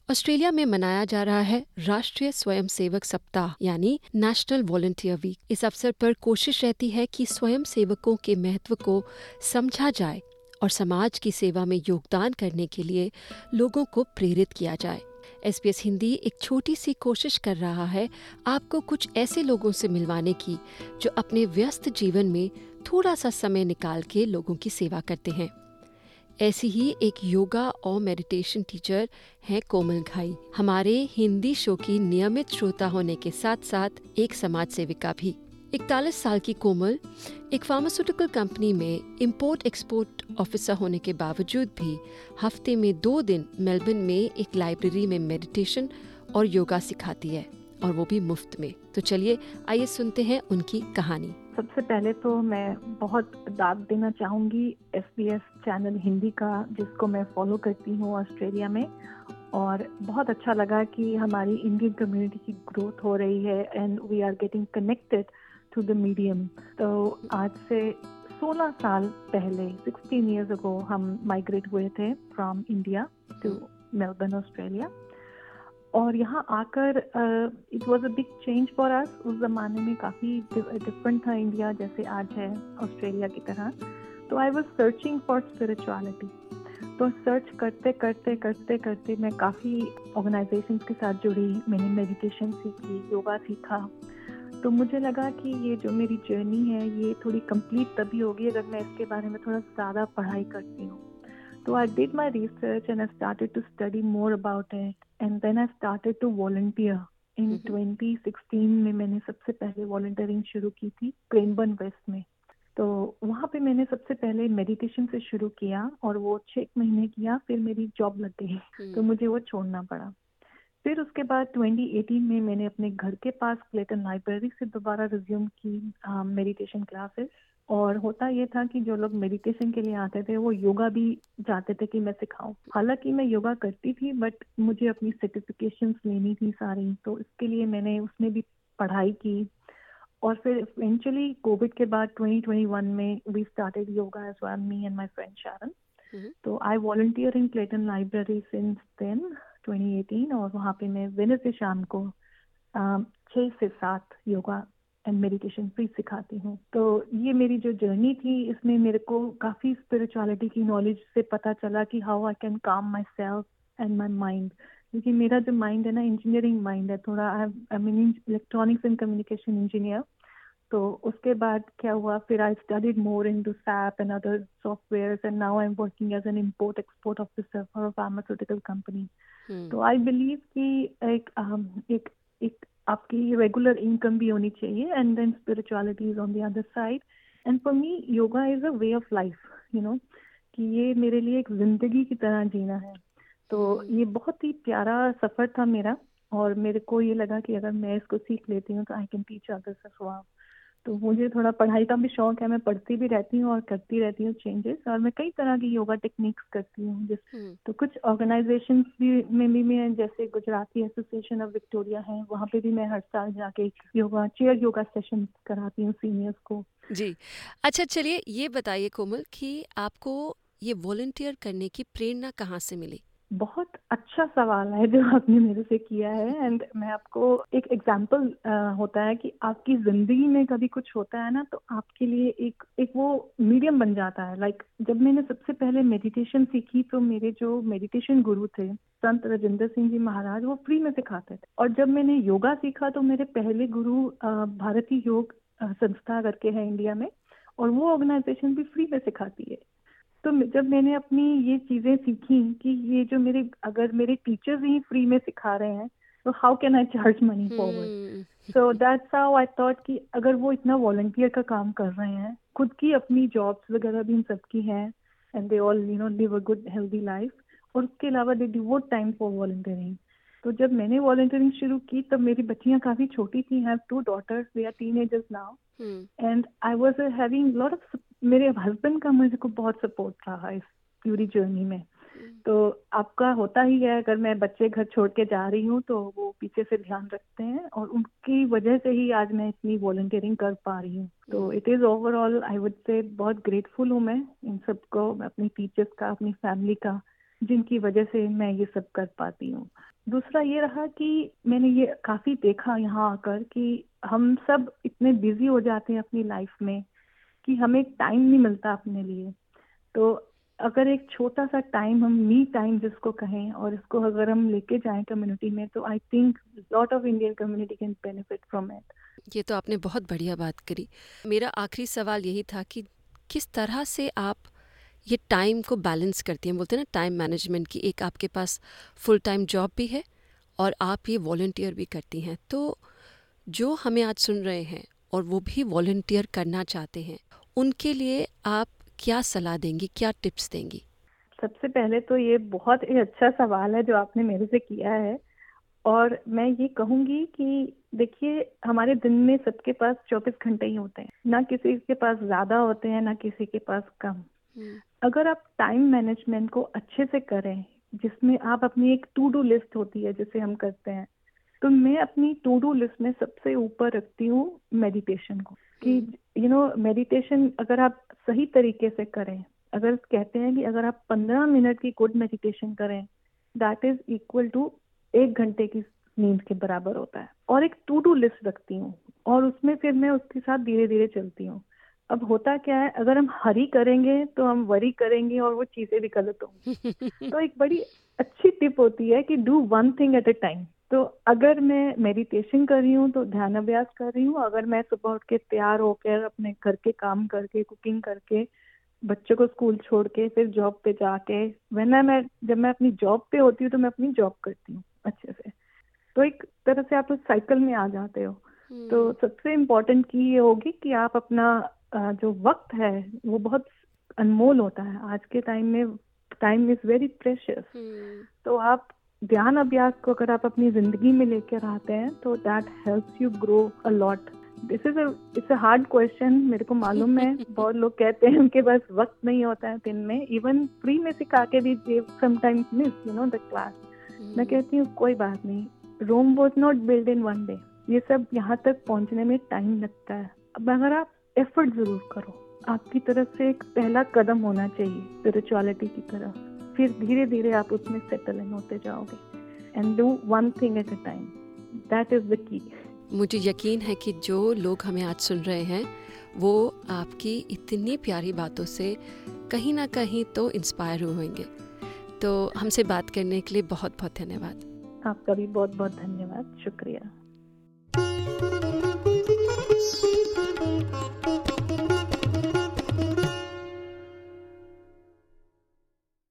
Australia में मनाया जा रहा है राष्ट्रीय स्वयंसेवक सप्ताह यानी नेशनल वॉलंटियर वीक। इस अवसर पर कोशिश रहती है कि स्वयंसेवकों के महत्व को समझा जाए और समाज की सेवा में योगदान करने के लिए लोगों को प्रेरित किया जाए। SBS हिंदी एक छोटी सी कोशिश कर रहा है आपको कुछ ऐसे लोगों से मिलवाने की जो अपने व्यस्त जीवन में थोड़ा सा समय निकाल के लोगों की सेवा करते हैं। ऐसी ही एक योगा और मेडिटेशन टीचर हैं कोमल घाई, हमारे हिंदी शो की नियमित श्रोता होने के साथ साथ एक समाज सेविका भी। 41 साल की कोमल एक फार्मास्यूटिकल कंपनी में इंपोर्ट एक्सपोर्ट ऑफिसर होने के बावजूद भी हफ्ते में 2 दिन मेलबर्न में एक लाइब्रेरी में मेडिटेशन और योगा सिखाती है, और वो भी मुफ्त में। तो चलिए आइए सुनते हैं उनकी कहानी। सबसे पहले तो मैं बहुत दाद देना चाहूँगी SBS चैनल हिंदी का, जिसको मैं फॉलो करती हूँ ऑस्ट्रेलिया में, और बहुत अच्छा लगा कि हमारी इंडियन कम्युनिटी की ग्रोथ हो रही है and we are getting connected to the medium. तो आज से 16 साल पहले 16 years ago हम माइग्रेट हुए थे from India to Melbourne Australia, और यहाँ आकर it was a big change for us. उस ज़माने में काफ़ी डिफरेंट था इंडिया जैसे आज है ऑस्ट्रेलिया की तरह। तो I was searching for spirituality. तो सर्च करते करते करते करते मैं काफ़ी ऑर्गेनाइजेशंस के साथ जुड़ी, मैंने मेडिटेशन सीखी, योगा सीखा। तो मुझे लगा कि ये जो मेरी जर्नी है ये थोड़ी कंप्लीट तभी होगी अगर मैं इसके बारे में थोड़ा ज़्यादा पढ़ाई करती हूँ। So I did my research and I started to study more about it, and then I started to volunteer. In 2016 में मैंने सबसे पहले वॉलंटियरिंग शुरू की थी क्रेनबर्न वेस्ट में। तो वहाँ पे मैंने सबसे पहले मेडिटेशन से शुरू किया और वो 6 महीने किया, फिर मेरी जॉब लग गई तो मुझे वो छोड़ना पड़ा। फिर उसके बाद 2018 में मैंने अपने घर के पास क्लेटन लाइब्रेरी से दोबारा रिज्यूम की मेडिटेशन क्लासेस। और होता ये था कि जो लोग मेडिटेशन के लिए आते थे वो योगा भी चाहते थे कि मैं सिखाऊं। हालांकि मैं योगा करती थी बट मुझे अपनी सर्टिफिकेशंस लेनी थी सारी, तो इसके लिए मैंने उसमें भी पढ़ाई की। और फिर इवेंचुअली कोविड के बाद 2021 में we started yoga as well, me and my friend Sharon. तो I volunteer in Clayton library since then 2018, और वहाँ पे मैं वेडनेसडे शाम को 6 से 7 योगा एंड मेडिटेशन फ्री सिखाती हूँ। तो ये मेरी जो जर्नी थी इसमें मेरे को काफ़ी स्पिरिचुअलिटी की नॉलेज से पता चला कि how I can calm myself and my mind, क्योंकि मेरा जो माइंड है ना इंजीनियरिंग माइंड है थोड़ा। I mean electronics and communication engineer. तो उसके बाद क्या हुआ, फिर I studied more into SAP and other softwares, and now I am working as an import export officer for a pharmaceutical company. तो आई बिलीव कि एक एक आपकी रेगुलर इनकम भी होनी चाहिए, and then spirituality is on the other side. And for me yoga is a way of life, you know, कि ये मेरे लिए एक जिंदगी की तरह जीना है। तो ये बहुत ही प्यारा सफर था मेरा, और मेरे को ये लगा कि अगर मैं इसको सीख लेती हूँ तो I can teach others as well. तो मुझे थोड़ा पढ़ाई का भी शौक है, मैं पढ़ती भी रहती हूँ और करती रहती हूँ चेंजेस, और मैं कई तरह की योगा टेक्निक्स करती हूँ। तो कुछ ऑर्गेनाइजेशंस में भी मैं, जैसे गुजराती एसोसिएशन ऑफ विक्टोरिया है, वहाँ पे भी मैं हर साल जाके योगा चेयर योगा सेशन कराती हूँ सीनियर्स को। जी, अच्छा चलिए ये बताइए कोमल कि आपको ये वॉलंटियर करने की प्रेरणा कहाँ से मिली? बहुत अच्छा सवाल है जो आपने मेरे से किया है। एंड मैं आपको एक एग्जांपल होता है कि आपकी जिंदगी में कभी कुछ होता है ना, तो आपके लिए एक वो मीडियम बन जाता है। लाइक जब मैंने सबसे पहले मेडिटेशन सीखी तो मेरे जो मेडिटेशन गुरु थे संत राजेंद्र सिंह जी महाराज, वो फ्री में सिखाते थे। और जब मैंने योगा सीखा तो मेरे पहले गुरु भारतीय योग संस्था करके है इंडिया में, और वो ऑर्गेनाइजेशन भी फ्री में सिखाती है। तो जब मैंने अपनी ये चीजें सीखी कि ये जो अगर मेरे टीचर्स ही फ्री में सिखा रहे हैं तो how can I charge money forward. So that's how I thought कि अगर वो इतना वॉलंटियर का काम कर रहे हैं, खुद की अपनी जॉब्स वगैरह भी इन सबकी हैं, and they all live a good healthy life, और उसके अलावा they devote time for volunteering. तो जब मैंने वॉलंटियरिंग शुरू की तब मेरी बच्चियां काफी छोटी थी, have 2 daughters, they are teenagers now, and I was having lot of, मेरे हस्बैंड का मुझे को बहुत सपोर्ट रहा इस पूरी जर्नी में। तो आपका होता ही है, अगर मैं बच्चे घर छोड़ के जा रही हूँ तो वो पीछे से ध्यान रखते हैं, और उनकी वजह से ही आज मैं इतनी वॉलंटियरिंग कर पा रही हूँ। तो it is overall I would say बहुत ग्रेटफुल हूँ मैं इन सबको, अपनी टीचर्स का, अपनी फैमिली का, जिनकी वजह से मैं ये सब कर पाती हूँ। दूसरा ये रहा कि मैंने ये काफ़ी देखा यहाँ आकर कि हम सब इतने बिजी हो जाते हैं अपनी लाइफ में कि हमें टाइम नहीं मिलता अपने लिए। तो अगर एक छोटा सा टाइम, हम मी टाइम जिसको कहें, और इसको अगर हम लेके जाएं कम्युनिटी में, तो I think lot of Indian community can benefit from it. ये तो आपने बहुत बढ़िया बात करी। मेरा आखिरी सवाल यही था कि किस तरह से आप ये टाइम को बैलेंस करती हैं। बोलते हैं ना टाइम मैनेजमेंट की, एक आपके पास फुल टाइम जॉब भी है और आप ये वॉलंटियर भी करती हैं। तो जो हमें आज सुन रहे हैं और वो भी वॉलंटियर करना चाहते हैं, उनके लिए आप क्या सलाह देंगी, क्या टिप्स देंगी? सबसे पहले तो ये बहुत ही अच्छा सवाल है जो आपने मेरे से किया है। और मैं ये कहूँगी कि देखिए, हमारे दिन में सबके पास 24 घंटे ही होते हैं, ना किसी के पास ज़्यादा होते हैं ना किसी के पास कम। अगर आप टाइम मैनेजमेंट को अच्छे से करें, जिसमें आप अपनी एक टू डू लिस्ट होती है जिसे हम करते हैं, तो मैं अपनी टू डू लिस्ट में सबसे ऊपर रखती हूँ मेडिटेशन को। कि मेडिटेशन अगर आप सही तरीके से करें, अगर कहते हैं कि अगर आप 15 मिनट की गुड मेडिटेशन करें, दैट इज इक्वल टू 1 घंटे की नींद के बराबर होता है। और एक टू डू लिस्ट रखती हूँ और उसमें फिर मैं उसके साथ धीरे धीरे चलती हूँ। अब होता क्या है, अगर हम हरी करेंगे तो हम वरी करेंगे और वो चीजें भी गलत होंगी। तो एक बड़ी अच्छी टिप होती है कि do one thing at a time. तो अगर मैं मेडिटेशन कर रही हूँ तो ध्यान अभ्यास कर रही हूँ। अगर मैं सुबह उठ के तैयार होकर अपने घर के काम करके, कुकिंग करके, बच्चों को स्कूल छोड़ के फिर जॉब पे जाके, जब मैं अपनी जॉब पे होती हूँ तो मैं अपनी जॉब करती हूँ अच्छे से। तो एक तरह से आप उस साइकिल में आ जाते हो। तो सबसे इम्पोर्टेंट की ये होगी कि आप अपना जो वक्त है वो बहुत अनमोल होता है आज के टाइम में। Time is very precious. तो आप ध्यान अभ्यास को अगर आप अपनी जिंदगी में लेकर आते हैं तो that helps you grow a lot. It's a hard question, मेरे को मालूम है। बहुत लोग कहते हैं उनके पास वक्त नहीं होता है दिन में, इवन फ्री में सिखा के भी they sometimes miss the class. मैं कहती हूँ कोई बात नहीं, Rome was not build in one day. ये सब यहाँ तक पहुँचने में टाइम लगता है। अब अगर आप एफर्ट जरूर करो, आपकी तरफ से एक पहला कदम होना चाहिए स्पिरिचुअलिटी की तरफ, फिर धीरे धीरे आप उसमें सेटल इन होते जाओगे। And do one thing at a time, that is the key. मुझे यकीन है कि जो लोग हमें आज सुन रहे हैं वो आपकी इतनी प्यारी बातों से कहीं ना कहीं तो इंस्पायर होंगे। तो हमसे बात करने के लिए बहुत बहुत धन्यवाद। आपका भी बहुत बहुत धन्यवाद, शुक्रिया।